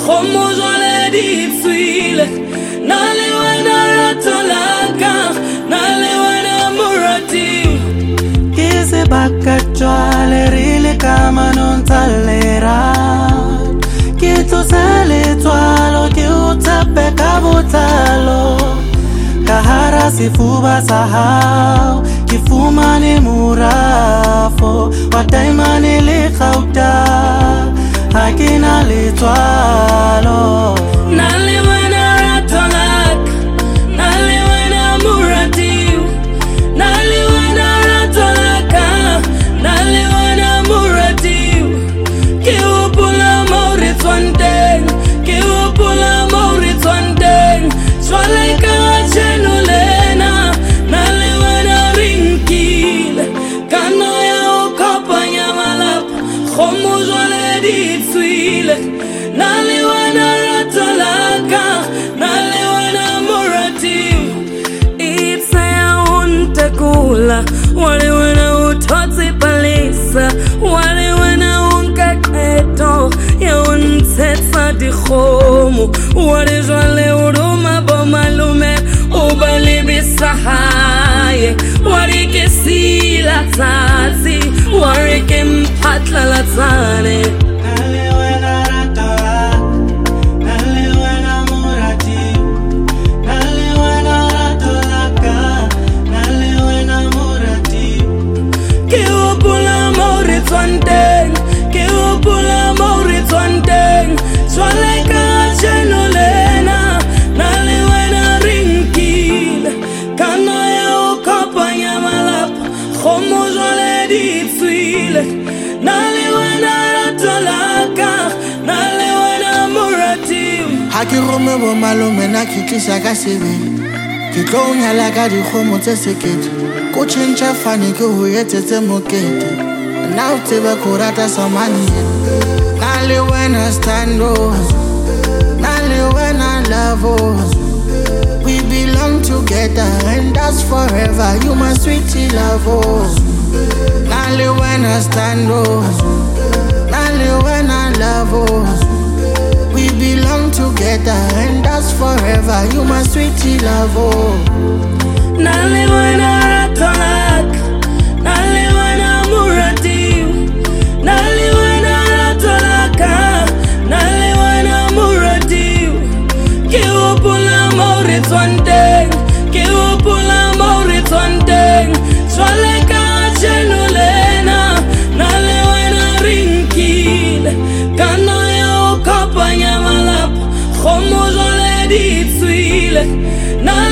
Khomo jwale di tswile nale wena ratolaka nale wena murati Kise baka jwale rile kama nontalera Kito sale twalo ki utape kabutalo Kahara sifuba sahau Kifumani murafo Wataimani likhauta Hakina litwalo Nale wena ratolak Nale wena muratiu Nale wena ratolaka Nale wena muratiu Kiupula mauritwandeng Kiupula mauritwandeng Swaleka chenulena Nale wena rinkile Kano ya ukapa nyamalap Khomo jwale di tswile Nale wena ratolaka Nale wena muratiu Itse ya untakula Wale wena utotsi palisa Wale wena unkaketo Ya untetsa di khomo Wale jwale uruma bomalume Ubalibisa haye Warike sila tazi Warike mpatla la tane Nale wena ratolak Nale wena murati Nale wena ratolaka Nale wena murati Kiupula mauritwandeng Kiupula mauritwandeng Swaleka chenulena Nale wena rinkile Kano ya ukapa nyamalap Khomo jwale di tswile Nale wena ratolaka Nale wena muratiu Ha ke rome bo malome na ke tlisa ka sebele Ke tlo nyala ka dikgomo tse sekete Ko tšhentšha fane ke ho etsetse mokete Na o tseba ko rata samane Na le wena standos Na le wena lavos We belong together and that's forever You my sweetie lavos Na le wena standos Na le wena lavos We belong together and that's forever You my sweetie lavos Nale wena ratolak Nale wena muratiu Nale wena ratolaka Nale wena muratiu Kiupula mauritwandeng Kiupula mauritwandeng Swaleka chenulena Nale wena rinkile Kano ya ukapa nyamalap Khomo jwale di tswile